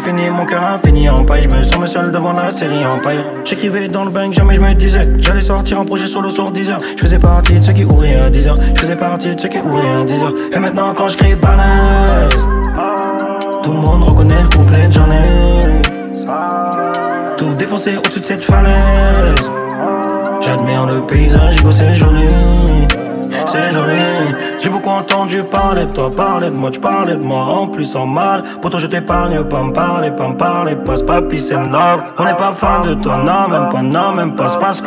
fini, mon cœur infini en paille. Je me sens seul devant la série en paille. J'écrivais dans le bang, jamais je me disais j'allais sortir un projet solo sur 10 heures. Je faisais partie de ceux qui ouvraient à 10 heures. Je faisais partie de ceux qui ouvraient à 10 heures. Et maintenant quand je crie balèze, tout le monde reconnaît le couplet de j'en ai. Tout défoncé au-dessus de cette falaise. J'admire le paysage, c'est joli. C'est joli. J'ai beaucoup entendu parler de toi, parler de moi, tu parlais de moi en plus en mal. Pourtant je t'épargne, pas me parler, passe pas peace and love. On n'est pas fan de toi, non même pas, c'est parce que